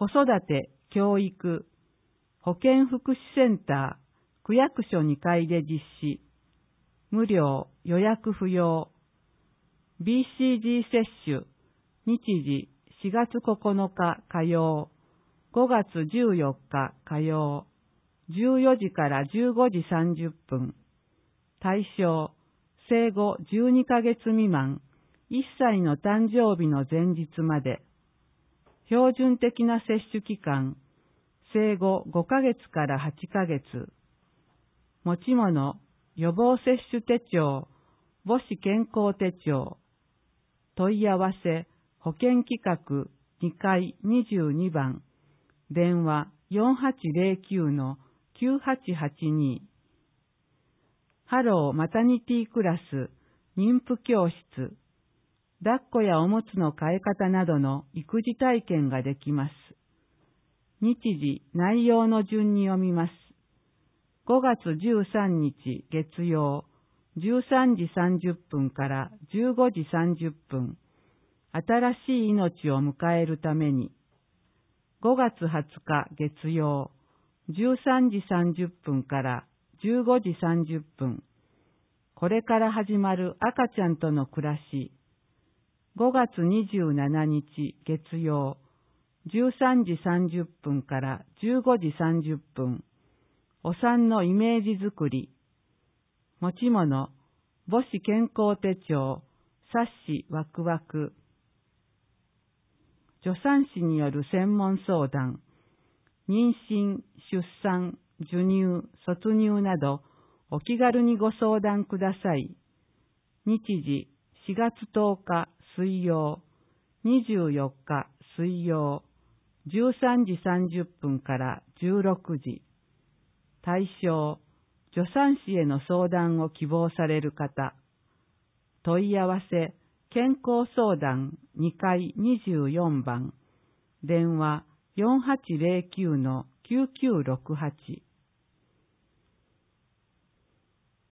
子育て、教育、保健福祉センター、区役所2階で実施。無料、予約不要。BCG 接種、日時4月9日火曜、5月14日火曜、14時から15時30分。対象、生後12ヶ月未満、1歳の誕生日の前日まで。標準的な接種期間、生後5ヶ月から8ヶ月。持ち物、予防接種手帳、母子健康手帳。問い合わせ、保健企画2階22番。電話4809-9882。ハローマタニティクラス、妊婦教室。抱っこやおむつの替え方などの育児体験ができます。日時、内容の順に読みます。5月13日月曜、13時30分から15時30分。新しい命を迎えるために。5月20日月曜、13時30分から15時30分。これから始まる赤ちゃんとの暮らし。5月27日月曜、13時30分から15時30分。お産のイメージ作り。持ち物、母子健康手帳、冊子ワクワク。助産師による専門相談。妊娠、出産、授乳、卒乳など、お気軽にご相談ください。日時、4月10日水曜、24日水曜、13時30分から16時。対象、助産師への相談を希望される方。問い合わせ、健康相談2階24番。電話4809-9968。